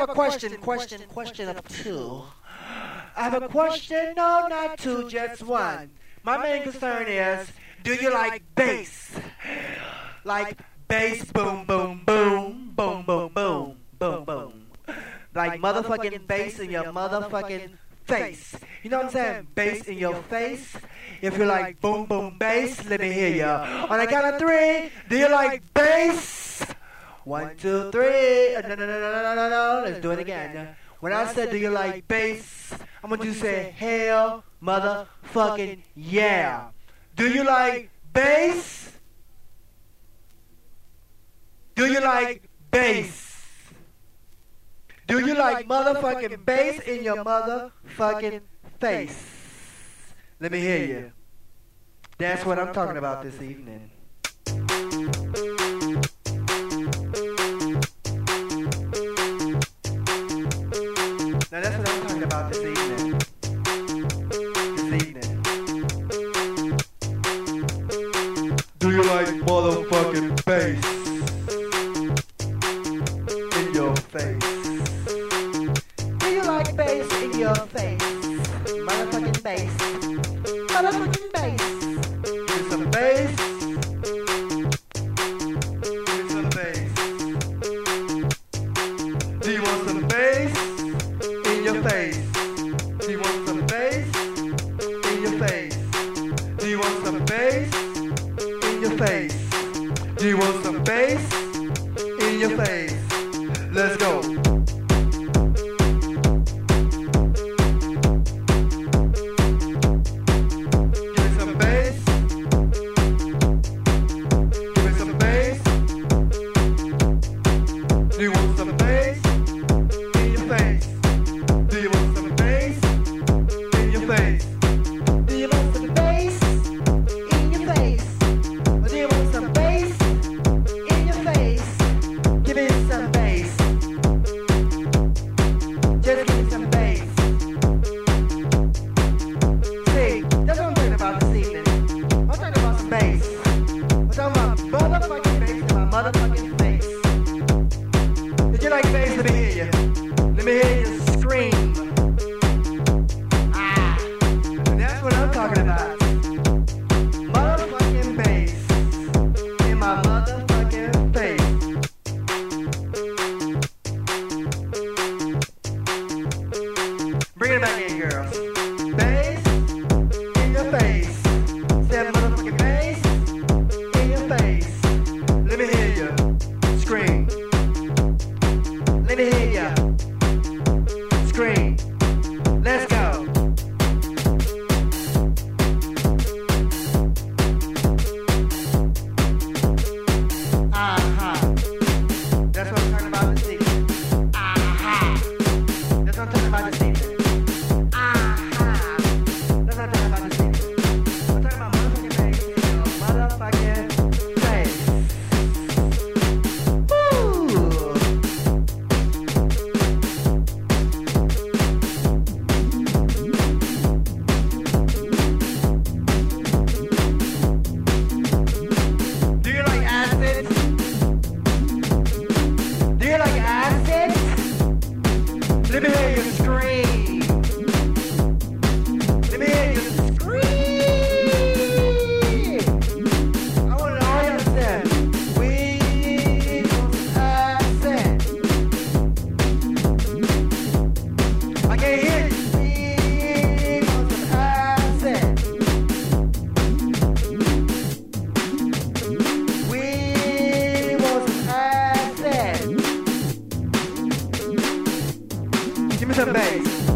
question of two. I have a question, no, not two, just one. My main concern is, do you like bass? Like bass, boom, boom, boom, boom, boom, boom, boom, boom. Like motherfucking bass in your motherfucking face. You know what I'm saying? Bass in your face. If you like boom, boom, bass, let me hear ya. On the count of three, do you like bass? 1, 2, 3. No. Let's do it again. When I said, do you like bass? I'm going to say, hell, motherfucking yeah. Do you like bass? Do you like bass? Do you like motherfucking bass in your motherfucking face? Let me hear you. That's what I'm talking about this evening. Now that's what I'm talking about this evening. Do you like motherfucking bass in your face? Do you like bass in your face? Motherfucking bass. Motherfucking bass. Give me some bass. Give me some bass. Do you want some bass in your face? Do you want some bass in your face? Do you want some bass in your face? Do you want some bass in your face? Let's go. Some bass.